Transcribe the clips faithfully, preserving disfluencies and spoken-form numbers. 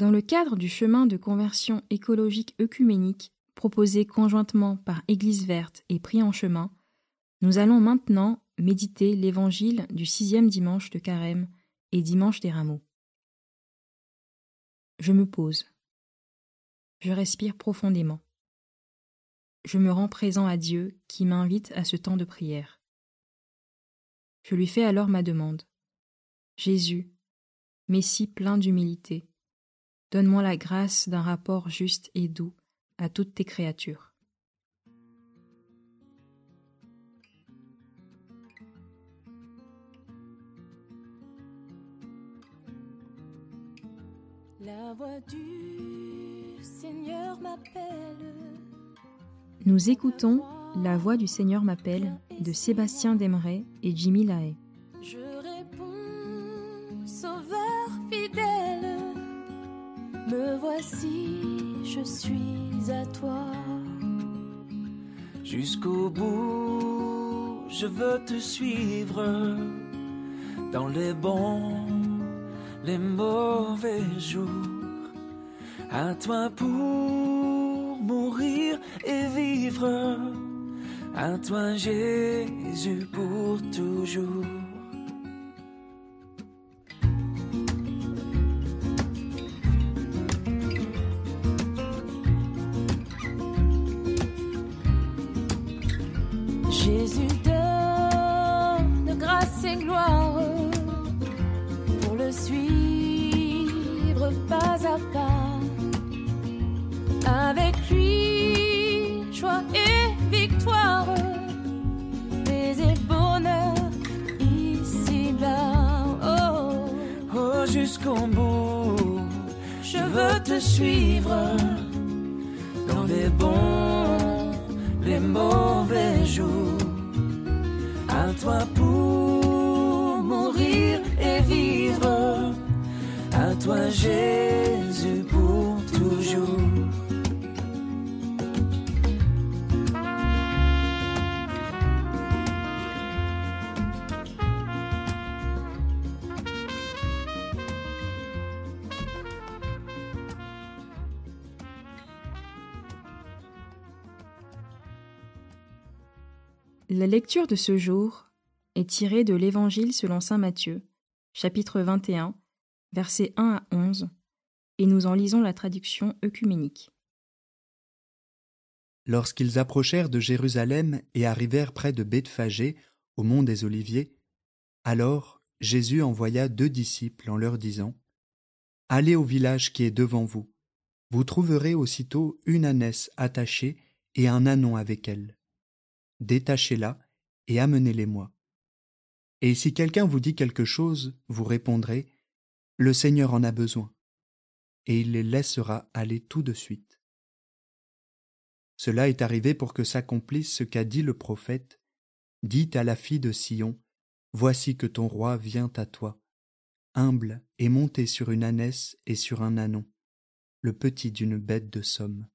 Dans le cadre du chemin de conversion écologique œcuménique proposé conjointement par Église Verte et Pris en Chemin, nous allons maintenant méditer l'évangile du sixième dimanche de Carême et dimanche des Rameaux. Je me pose. Je respire profondément. Je me rends présent à Dieu qui m'invite à ce temps de prière. Je lui fais alors ma demande. Jésus, Messie plein d'humilité, donne-moi la grâce d'un rapport juste et doux à toutes tes créatures. La voix du Seigneur m'appelle. Nous écoutons La voix du Seigneur m'appelle de Sébastien Demeret et Jimmy Lahaye. Je réponds, Sauveur fidèle, me voici, je suis à toi. Jusqu'au bout, je veux te suivre dans les bons, les mauvais jours. À toi pour mourir et vivre, à toi Jésus pour toujours. Jésus donne grâce et gloire pour le suivre pas à pas. Avec lui, joie et victoire, paix et bonheur ici-bas. Oh, oh, jusqu'au bout, je veux te suivre dans les bons, les mauvais jours. À toi pour mourir et vivre, à toi Jésus pour toujours. La lecture de ce jour est tirée de l'Évangile selon saint Matthieu, chapitre vingt et un, versets un à onze, et nous en lisons la traduction œcuménique. Lorsqu'ils approchèrent de Jérusalem et arrivèrent près de Bethphagée, au mont des Oliviers, alors Jésus envoya deux disciples en leur disant : « Allez au village qui est devant vous. Vous trouverez aussitôt une ânesse attachée et un ânon avec elle. Détachez-la et amenez-les-moi. Et si quelqu'un vous dit quelque chose, vous répondrez : Le Seigneur en a besoin. Et il les laissera aller tout de suite. Cela est arrivé pour que s'accomplisse ce qu'a dit le prophète : Dites à la fille de Sion : Voici que ton roi vient à toi, humble et monté sur une ânesse et sur un ânon, le petit d'une bête de somme.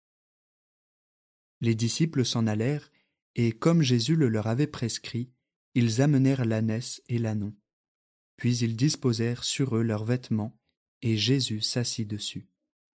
Les disciples s'en allèrent, et comme Jésus le leur avait prescrit, ils amenèrent l'ânesse et l'ânon. Puis ils disposèrent sur eux leurs vêtements, et Jésus s'assit dessus.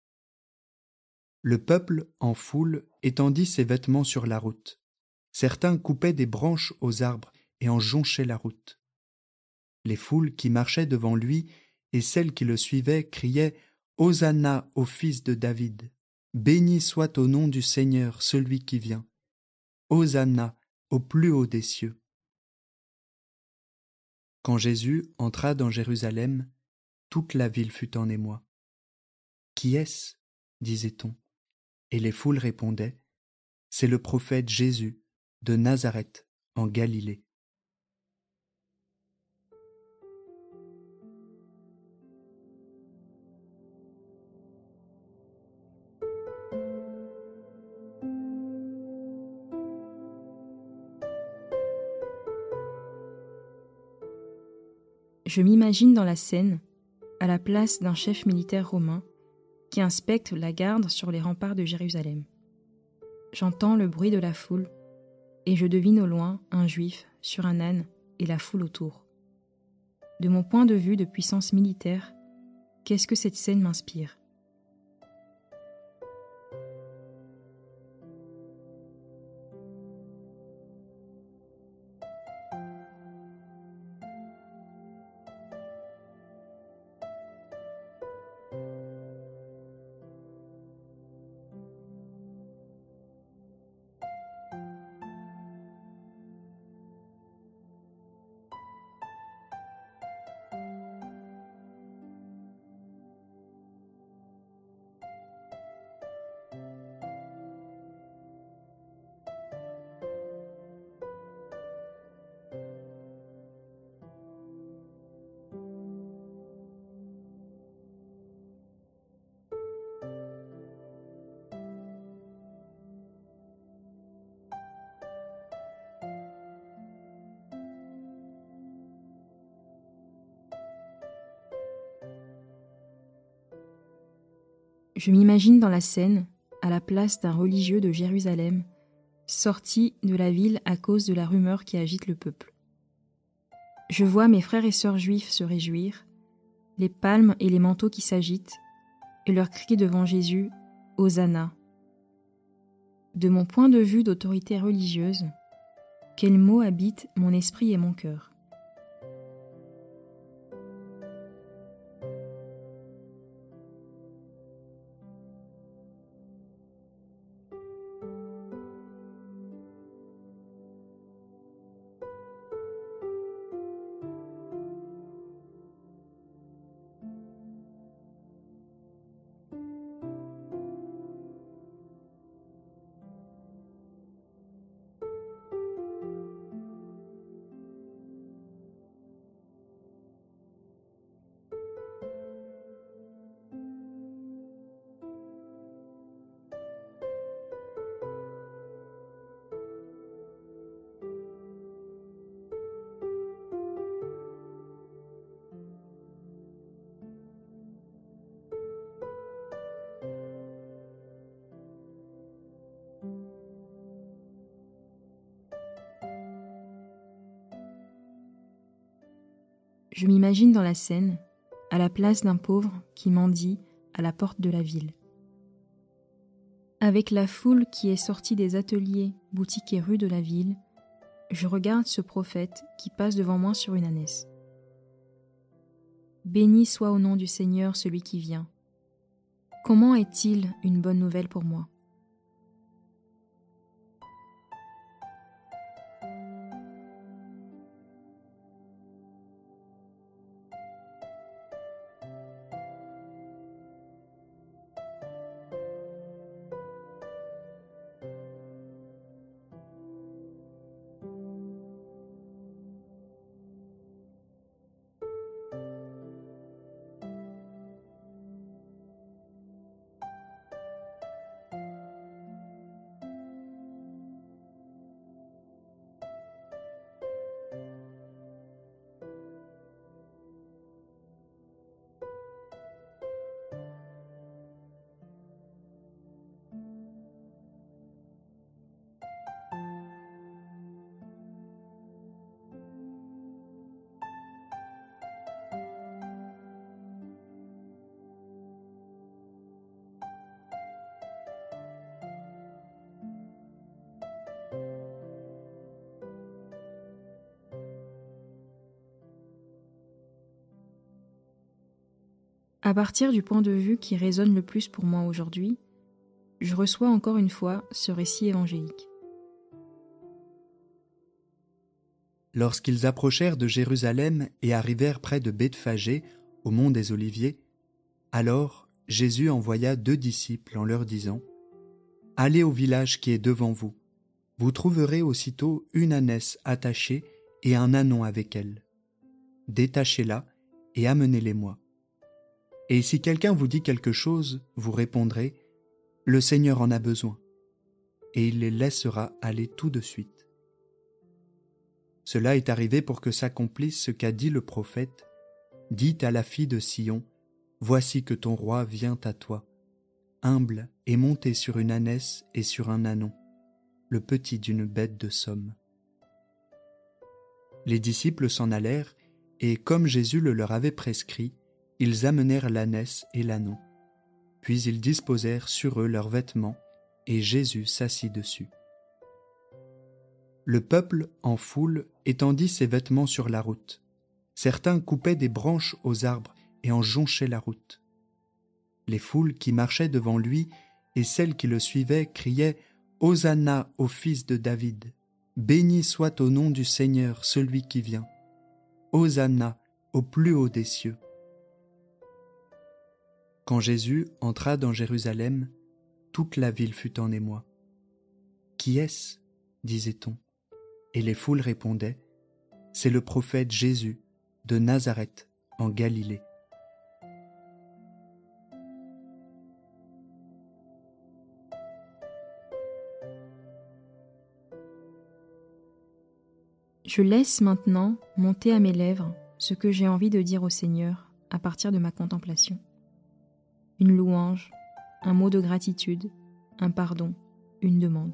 Le peuple, en foule, étendit ses vêtements sur la route. Certains coupaient des branches aux arbres et en jonchaient la route. Les foules qui marchaient devant lui et celles qui le suivaient criaient « Hosanna au fils de David ! Béni soit au nom du Seigneur celui qui vient ! Hosanna au plus haut des cieux !» Quand Jésus entra dans Jérusalem, toute la ville fut en émoi. « Qui est-ce ? disait-on. Et les foules répondaient : « C'est le prophète Jésus de Nazareth en Galilée. » Je m'imagine dans la scène, à la place d'un chef militaire romain qui inspecte la garde sur les remparts de Jérusalem. J'entends le bruit de la foule et je devine au loin un juif sur un âne et la foule autour. De mon point de vue de puissance militaire, qu'est-ce que cette scène m'inspire ? Je m'imagine dans la scène, à la place d'un religieux de Jérusalem, sorti de la ville à cause de la rumeur qui agite le peuple. Je vois mes frères et sœurs juifs se réjouir, les palmes et les manteaux qui s'agitent, et leur cri devant Jésus « Hosanna ». De mon point de vue d'autorité religieuse, quels mots habitent mon esprit et mon cœur? Je m'imagine dans la scène, à la place d'un pauvre qui mendie à la porte de la ville. Avec la foule qui est sortie des ateliers, boutiques et rues de la ville, je regarde ce prophète qui passe devant moi sur une ânesse. Béni soit au nom du Seigneur celui qui vient. Comment est-il une bonne nouvelle pour moi ? À partir du point de vue qui résonne le plus pour moi aujourd'hui, je reçois encore une fois ce récit évangélique. Lorsqu'ils approchèrent de Jérusalem et arrivèrent près de Bethphagée, au mont des Oliviers, alors Jésus envoya deux disciples en leur disant « Allez au village qui est devant vous. Vous trouverez aussitôt une ânesse attachée et un ânon avec elle. Détachez-la et amenez-les-moi. Et si quelqu'un vous dit quelque chose, vous répondrez « Le Seigneur en a besoin » et il les laissera aller tout de suite. Cela est arrivé pour que s'accomplisse ce qu'a dit le prophète. Dites à la fille de Sion, voici que ton roi vient à toi, humble et monté sur une ânesse et sur un ânon, le petit d'une bête de somme. Les disciples s'en allèrent, et comme Jésus le leur avait prescrit, ils amenèrent l'ânesse et l'ânon. Puis ils disposèrent sur eux leurs vêtements, et Jésus s'assit dessus. Le peuple, en foule, étendit ses vêtements sur la route. Certains coupaient des branches aux arbres et en jonchaient la route. Les foules qui marchaient devant lui et celles qui le suivaient criaient « Hosanna au fils de David ! Béni soit au nom du Seigneur celui qui vient ! Hosanna au plus haut des cieux !» Quand Jésus entra dans Jérusalem, toute la ville fut en émoi. « Qui est-ce » disait-on. Et les foules répondaient « C'est le prophète Jésus de Nazareth en Galilée. » Je laisse maintenant monter à mes lèvres ce que j'ai envie de dire au Seigneur à partir de ma contemplation. Une louange, un mot de gratitude, un pardon, une demande.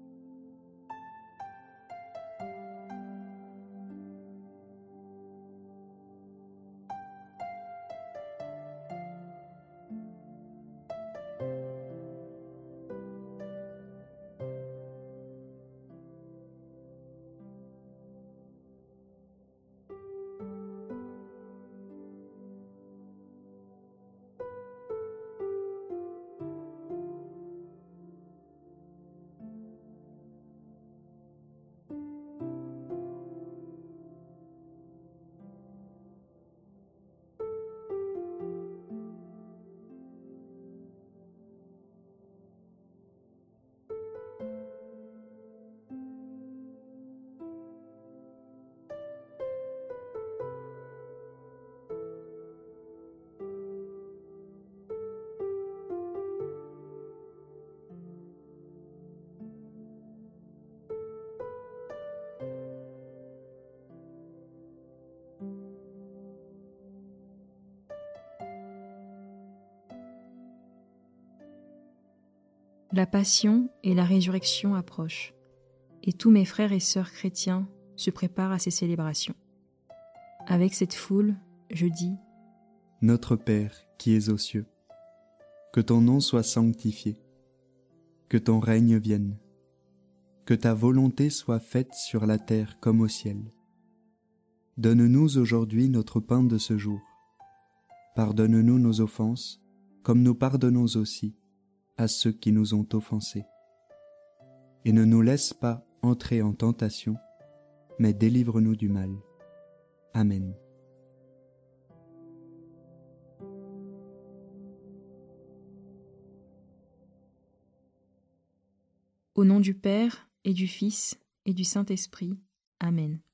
La passion et la résurrection approchent, et tous mes frères et sœurs chrétiens se préparent à ces célébrations. Avec cette foule, je dis : Notre Père qui es aux cieux, que ton nom soit sanctifié, que ton règne vienne, que ta volonté soit faite sur la terre comme au ciel. Donne-nous aujourd'hui notre pain de ce jour. Pardonne-nous nos offenses, comme nous pardonnons aussi à ceux qui nous ont offensés. Et ne nous laisse pas entrer en tentation, mais délivre-nous du mal. Amen. Au nom du Père et du Fils et du Saint-Esprit. Amen.